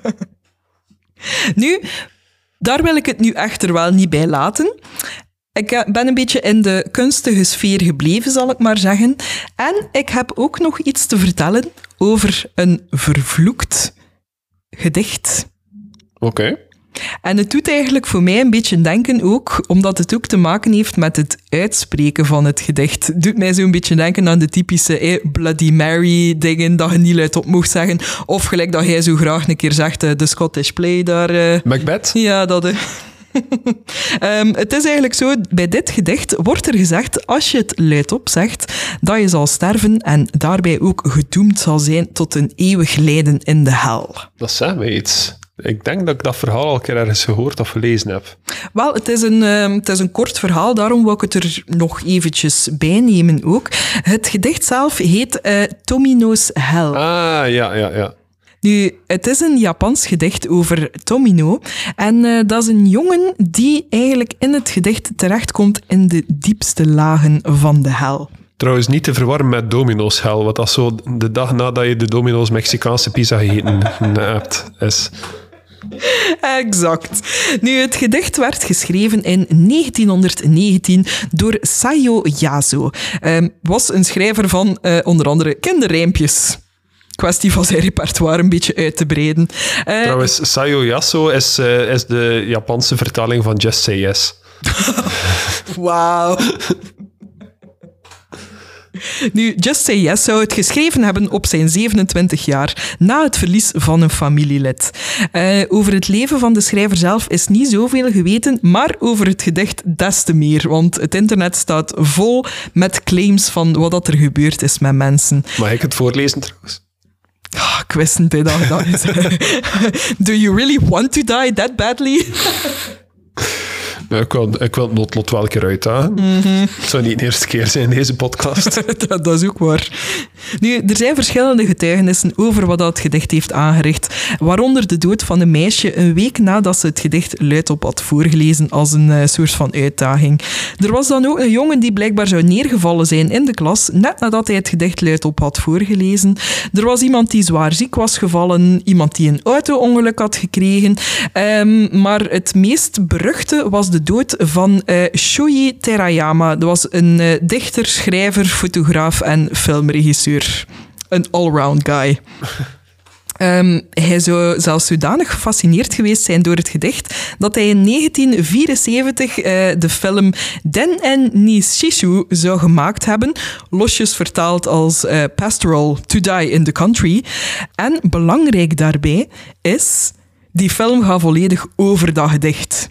Nu... Daar wil ik het nu echter wel niet bij laten. Ik ben een beetje in de kunstige sfeer gebleven, zal ik maar zeggen. En ik heb ook nog iets te vertellen over een vervloekt gedicht. Oké. Okay. En het doet eigenlijk voor mij een beetje denken ook, omdat het ook te maken heeft met het uitspreken van het gedicht. Het doet mij zo'n beetje denken aan de typische eh, Bloody Mary dingen dat je niet luidop mocht zeggen. Of gelijk dat jij zo graag een keer zegt, uh, de Scottish Play daar... Uh, Macbeth? Ja, dat... Uh. um, het is eigenlijk zo, bij dit gedicht wordt er gezegd, als je het luidop zegt, dat je zal sterven en daarbij ook gedoemd zal zijn tot een eeuwig lijden in de hel. Dat zegt mij iets. Ik denk dat ik dat verhaal al een keer ergens gehoord of gelezen heb. Wel, het is een, uh, het is een kort verhaal, daarom wil ik het er nog eventjes bij nemen ook. Het gedicht zelf heet uh, Tomino's Hell. Ah, ja, ja, ja. Nu, het is een Japans gedicht over Tomino. En uh, dat is een jongen die eigenlijk in het gedicht terechtkomt in de diepste lagen van de hel. Trouwens, niet te verwarren met Domino's Hell, wat dat zo de dag nadat je de Domino's Mexicaanse pizza gegeten hebt is. Exact. Nu, het gedicht werd geschreven in negentienhonderdnegentien door Sayo Yaso. Um, was een schrijver van uh, onder andere kinderrijmpjes. Kwestie van zijn repertoire een beetje uit te breiden. Uh, Trouwens, Sayo Yaso is, uh, is de Japanse vertaling van Just Say Yes. Wauw. Nu, Just Say Yes zou het geschreven hebben op zijn zevenentwintig jaar, na het verlies van een familielid. Uh, over het leven van de schrijver zelf is niet zoveel geweten, maar over het gedicht des te meer, want het internet staat vol met claims van wat dat er gebeurd is met mensen. Mag ik het voorlezen trouwens? Oh, ik wist niet dat je dat is. Do you really want to die that badly? Ja, ik, wil, ik wil het noodlot wel een keer uitdagen. Mm-hmm. Het zou niet de eerste keer zijn in deze podcast. dat, dat is ook waar. Nu, er zijn verschillende getuigenissen over wat dat gedicht heeft aangericht, waaronder de dood van een meisje een week nadat ze het gedicht luidop had voorgelezen als een uh, soort van uitdaging. Er was dan ook een jongen die blijkbaar zou neergevallen zijn in de klas, net nadat hij het gedicht luidop had voorgelezen. Er was iemand die zwaar ziek was gevallen, iemand die een auto-ongeluk had gekregen, um, maar het meest beruchte was de dood van uh, Shoei Terayama. Dat was een uh, dichter, schrijver, fotograaf en filmregisseur. Een allround guy. Um, hij zou zelfs zodanig gefascineerd geweest zijn door het gedicht dat hij in negentien vierenzeventig uh, de film Den en Nishishu zou gemaakt hebben, losjes vertaald als uh, Pastoral to Die in the Country. En belangrijk daarbij is, die film gaat volledig over dat gedicht.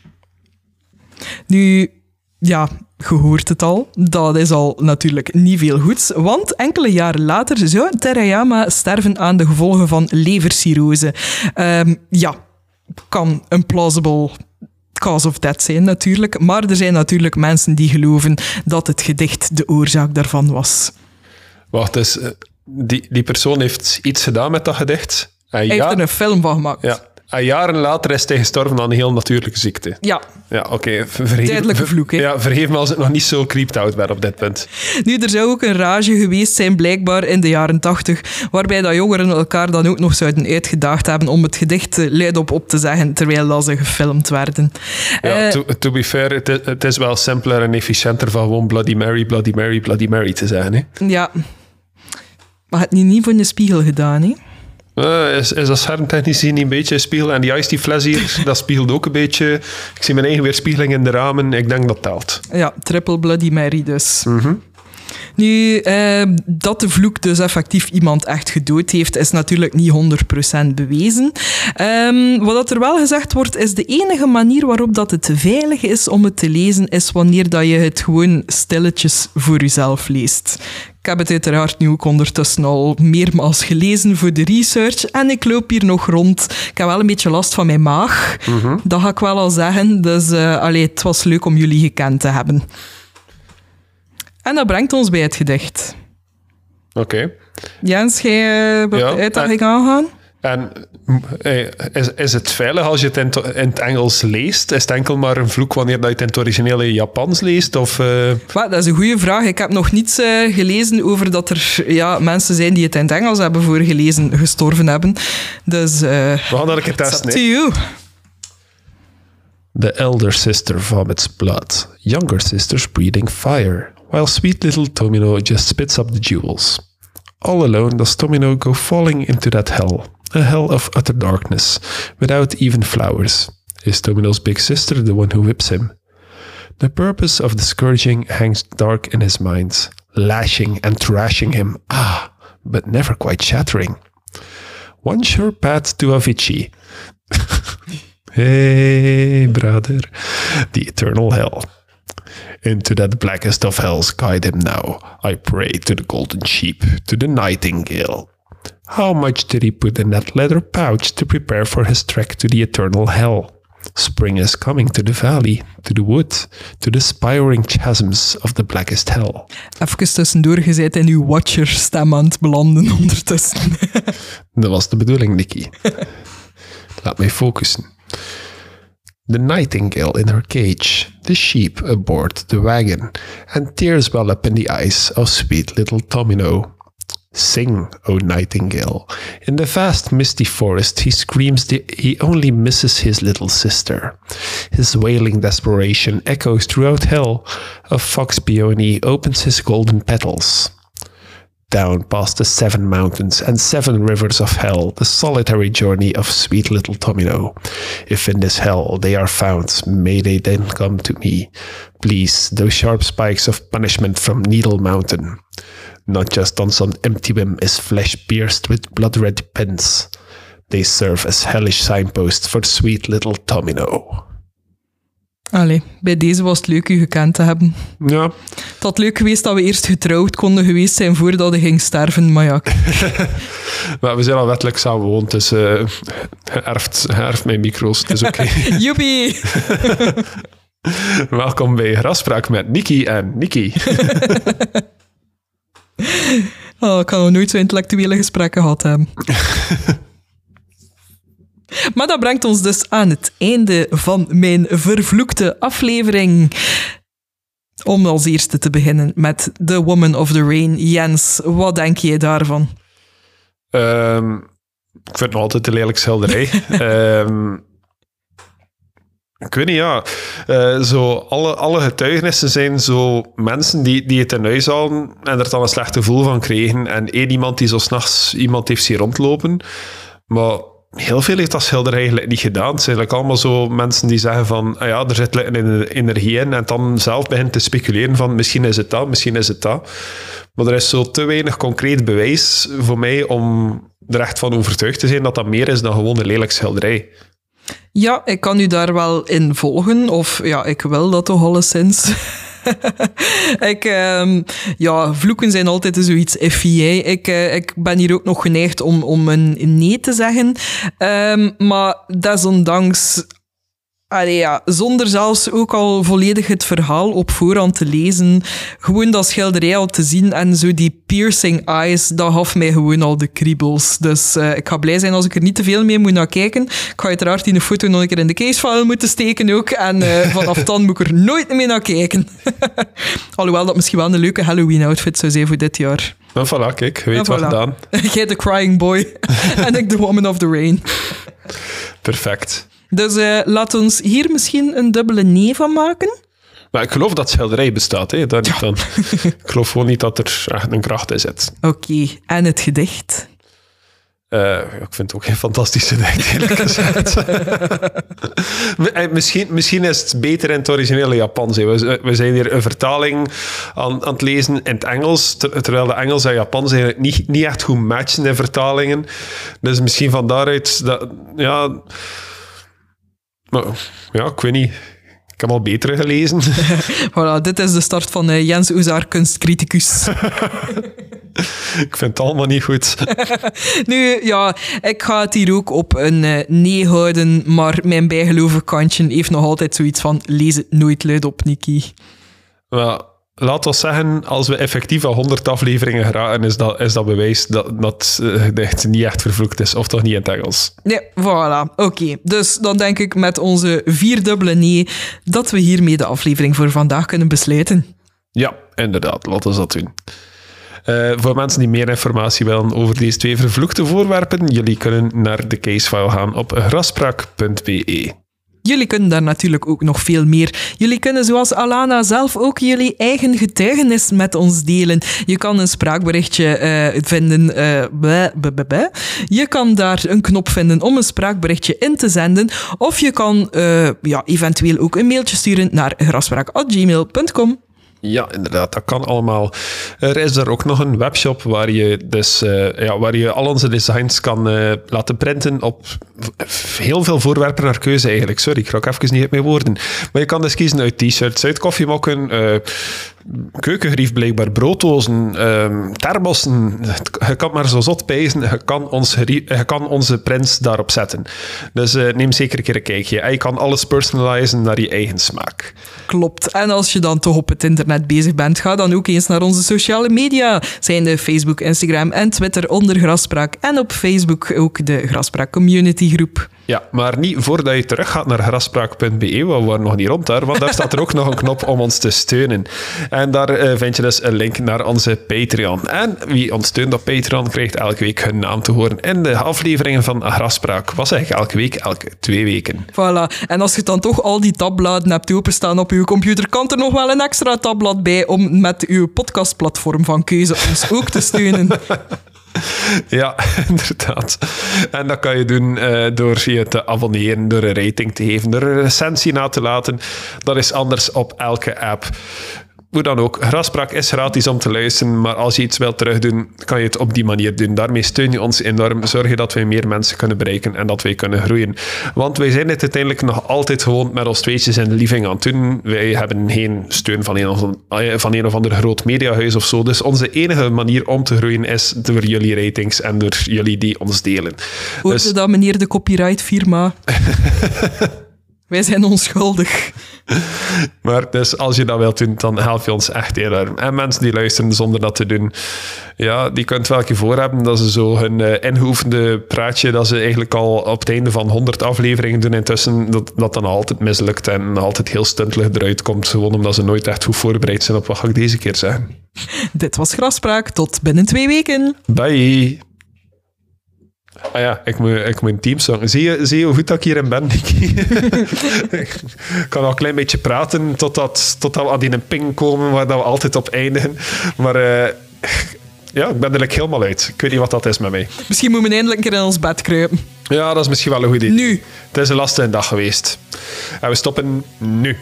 Nu, ja, je hoort het al, dat is al natuurlijk niet veel goeds, want enkele jaren later zou Terayama sterven aan de gevolgen van levercirrose. Um, ja, kan een plausible cause of death zijn natuurlijk, maar er zijn natuurlijk mensen die geloven dat het gedicht de oorzaak daarvan was. Wacht, dus die, die persoon heeft iets gedaan met dat gedicht? Hij ja, heeft er een film van gemaakt. Ja. En jaren later is hij gestorven aan een heel natuurlijke ziekte. Ja. Ja, oké. Okay. Vergeef, Tijdelijke vloek, hè. Ja, vergeef me als ik nog niet zo creeped out ben op dit punt. Nu, er zou ook een rage geweest zijn, blijkbaar in de jaren tachtig, waarbij dat jongeren elkaar dan ook nog zouden uitgedaagd hebben om het gedicht luidop op te zeggen, terwijl dat ze gefilmd werden. Ja, uh, to, to be fair, het is, het is wel simpeler en efficiënter van gewoon Bloody Mary, Bloody Mary, Bloody Mary te zeggen, hè. Ja. Maar het niet niet voor de spiegel gedaan, hè? Uh, is, is dat schermtechnisch gezien een beetje een spiegel? En die Ice Tea fles hier, dat spiegelt ook een beetje. Ik zie mijn eigen weerspiegeling in de ramen. Ik denk dat telt. Ja, triple Bloody Mary dus. Mm-hmm. Nu, eh, dat de vloek dus effectief iemand echt gedood heeft, is natuurlijk niet honderd procent bewezen. Um, wat er wel gezegd wordt, is de enige manier waarop dat het veilig is om het te lezen, is wanneer dat je het gewoon stilletjes voor jezelf leest. Ik heb het uiteraard nu ook ondertussen al meermaals gelezen voor de research en ik loop hier nog rond. Ik heb wel een beetje last van mijn maag, mm-hmm. Dat ga ik wel al zeggen. Dus uh, allee, het was leuk om jullie gekend te hebben. En dat brengt ons bij het gedicht. Oké. Okay. Jens, ga je uh, ja, de uitdaging aangaan? En is, is het veilig als je het in, to, in het Engels leest? Is het enkel maar een vloek wanneer je het in het originele Japans leest? Of, uh... Well, dat is een goede vraag. Ik heb nog niets uh, gelezen over dat er ja, mensen zijn die het in het Engels hebben voorgelezen, gestorven hebben. Dus... Uh, We gaan dat een keer testen. It's up to you. The elder sister vomits blood. Younger sister's breathing fire. While sweet little Tomino just spits up the jewels. All alone does Tomino go falling into that hell. A hell of utter darkness, without even flowers. Is Tomino's big sister the one who whips him? The purpose of the scourging hangs dark in his mind, lashing and thrashing him, ah, but never quite shattering. One sure path to Avicii. Hey, brother, the eternal hell. Into that blackest of hells guide him now. I pray to the golden sheep, to the nightingale. How much did he put in that leather pouch to prepare for his trek to the eternal hell? Spring is coming to the valley, to the wood, to the spiring chasms of the blackest hell. Even tussendoor, je bent in uw Watcher-stem aan het belanden ondertussen. Dat was de bedoeling, Nicky. Laat mij focussen. The nightingale in her cage, the sheep aboard the wagon, and tears well up in the eyes of sweet little Tomino. Sing, O nightingale. In the vast misty forest he screams that he only misses his little sister. His wailing desperation echoes throughout hell. A fox peony opens his golden petals. Down past the seven mountains and seven rivers of hell, the solitary journey of sweet little Tomino. If in this hell they are found, may they then come to me. Please, those sharp spikes of punishment from Needle Mountain. Not just on some empty whim is flesh pierced with blood-red pins. They serve as hellish signposts for sweet little Tomino. Allee, bij deze was het leuk u gekend te hebben. Ja. Het had leuk geweest dat we eerst getrouwd konden geweest zijn voordat hij ging sterven, maar ja. Maar we zijn al wettelijk samen gewoond, dus uh, erft, erft mijn micro's, het is oké. Okay. Joepie! Welkom bij Raspraak met Nicky en Nicky. Oh, ik kan nog nooit zo intellectuele gesprekken gehad hebben. Maar dat brengt ons dus aan het einde van mijn vervloekte aflevering. Om als eerste te beginnen met The Woman of the Rain. Jens, wat denk je daarvan? Um, ik vind het nog altijd een lelijk schilderij. um, ik weet niet, ja. Uh, zo alle, alle getuigenissen zijn zo mensen die, die het in huis halen en er dan een slecht gevoel van kregen. En één iemand die zo 's nachts iemand heeft zien rondlopen. Maar heel veel heeft dat schilderij eigenlijk niet gedaan. Het zijn eigenlijk allemaal zo mensen die zeggen van ah ja, er zit een energie in en dan zelf begint te speculeren van misschien is het dat, misschien is het dat. Maar er is zo te weinig concreet bewijs voor mij om er echt van overtuigd te zijn dat dat meer is dan gewoon een lelijk schilderij. Ja, ik kan u daar wel in volgen. Of ja, ik wil dat toch alleszins. ik, um, ja, vloeken zijn altijd zoiets iffy. Ik, uh, ik ben hier ook nog geneigd om, om een nee te zeggen. Um, maar desondanks, Allee, ja, zonder zelfs ook al volledig het verhaal op voorhand te lezen. Gewoon dat schilderij al te zien en zo die piercing eyes, dat gaf mij gewoon al de kriebels. Dus uh, ik ga blij zijn als ik er niet te veel meer moet naar kijken. Ik ga uiteraard die foto nog een keer in de casefile moeten steken ook. En uh, vanaf dan moet ik er nooit meer naar kijken. Alhoewel dat misschien wel een leuke Halloween-outfit zou zijn voor dit jaar. En voilà, kijk, je weet en wat voilà. gedaan. Jij de crying boy en ik de woman of the rain. Perfect. Dus uh, laat ons hier misschien een dubbele nee van maken. Maar ik geloof dat schilderij bestaat, hè? Daar niet van. Ik geloof gewoon niet dat er echt een kracht in zit. Oké, okay. En het gedicht? Uh, ik vind het ook geen fantastische gedicht, eerlijk gezegd. misschien, misschien is het beter in het originele Japans. We, we zijn hier een vertaling aan, aan het lezen in het Engels, ter, terwijl de Engels en Japans eigenlijk niet, niet echt goed matchen in vertalingen. Dus misschien van daaruit... Dat, ja... Maar, ja, ik weet niet. Ik heb al betere gelezen. Voilà, dit is de start van uh, Jens Oezaar, kunstcriticus. Ik vind het allemaal niet goed. Nu, ja, ik ga het hier ook op een uh, nee houden, maar mijn bijgelovig kantje heeft nog altijd zoiets van lees het nooit luid op, Nicky. Maar laat ons zeggen, als we effectief al honderd afleveringen geraken, is dat, is dat bewijs dat, dat uh, het niet echt vervloekt is, of toch niet in het Engels. Nee, voilà. Oké, okay. Dus dan denk ik met onze vierdubbele nee dat we hiermee de aflevering voor vandaag kunnen besluiten. Ja, inderdaad. Laten we dat doen. Uh, voor mensen die meer informatie willen over deze twee vervloekte voorwerpen, jullie kunnen naar de casefile gaan op graspraak punt b e. Jullie kunnen daar natuurlijk ook nog veel meer. Jullie kunnen zoals Alana zelf ook jullie eigen getuigenis met ons delen. Je kan een spraakberichtje uh, vinden. Uh, bleh, bleh, bleh, bleh. Je kan daar een knop vinden om een spraakberichtje in te zenden. Of je kan uh, ja, eventueel ook een mailtje sturen naar graspraak at gmail punt com. Ja, inderdaad, dat kan allemaal. Er is er ook nog een webshop waar je, dus, uh, ja, waar je al onze designs kan uh, laten printen op heel veel voorwerpen naar keuze eigenlijk. Sorry, ik raak even niet uit mijn woorden. Maar je kan dus kiezen uit t-shirts, uit koffiemokken, uh, keukengerief blijkbaar, brooddozen, uh, thermossen. Je kan maar zo zot pijzen, je kan, ons, je kan onze prints daarop zetten. Dus uh, neem zeker een keer een kijkje. En je kan alles personalizen naar je eigen smaak. Klopt. En als je dan toch op het internet bezig bent, ga dan ook eens naar onze sociale media. Zijn de Facebook, Instagram en Twitter onder Graspraak. En op Facebook ook de Graspraak Community Groep. Ja, maar niet voordat je terug gaat naar graspraak punt b e, want we waren nog niet rond daar, want daar staat er ook nog een knop om ons te steunen. En daar uh, vind je dus een link naar onze Patreon. En wie ons steunt op Patreon, krijgt elke week hun naam te horen in de afleveringen van Graspraak. Was eigenlijk elke week, elke twee weken. Voilà. En als je dan toch al die tabbladen hebt openstaan op je computer, kan er nog wel een extra tabblad bij om met uw podcastplatform van keuze ons ook te steunen. Ja, inderdaad. En dat kan je doen uh, door je te abonneren, door een rating te geven, door een recensie na te laten. Dat is anders op elke app. Hoe dan ook, Graspraak is gratis om te luisteren, maar als je iets wilt terugdoen, kan je het op die manier doen. Daarmee steun je ons enorm, zorg je dat wij meer mensen kunnen bereiken en dat wij kunnen groeien. Want wij zijn het uiteindelijk nog altijd gewoon met ons tweetjes in de living aan het doen. Wij hebben geen steun van een, of, van een of ander groot mediahuis of zo, dus onze enige manier om te groeien is door jullie ratings en door jullie die ons delen. Hoorde dus... dat, meneer de copyright-firma? Wij zijn onschuldig. Maar dus als je dat wilt doen, dan help je ons echt heel erg. En mensen die luisteren zonder dat te doen, ja, die kunnen het wel een keer voor hebben dat ze zo hun uh, ingeoefende praatje, dat ze eigenlijk al op het einde van honderd afleveringen doen intussen, dat, dat dan altijd mislukt en altijd heel stuntelig eruit komt, gewoon omdat ze nooit echt goed voorbereid zijn op wat ga ik deze keer zeggen. Dit was Graspraak. Tot binnen twee weken. Bye. Ah ja, ik moet, ik moet een teamsong. Zie je, zie je hoe goed dat ik hierin ben, Nicky? Ik kan al een klein beetje praten totdat, totdat we aan die ping komen waar dat we altijd op eindigen. Maar uh, ja, ik ben er like helemaal uit. Ik weet niet wat dat is met mij. Misschien moeten we eindelijk een keer in ons bed kruipen. Ja, dat is misschien wel een goed idee. Nu. Het is een lastige dag geweest. En we stoppen nu.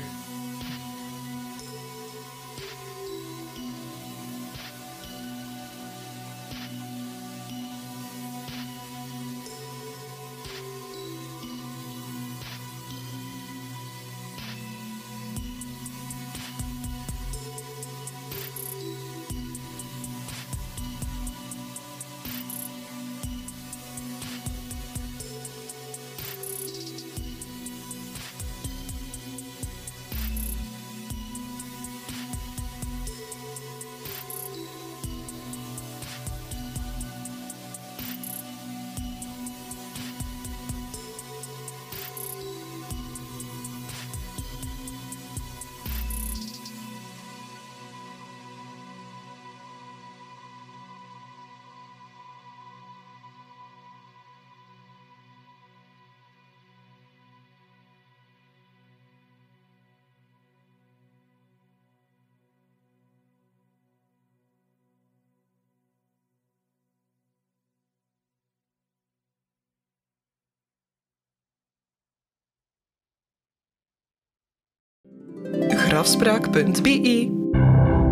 grafspraak punt be.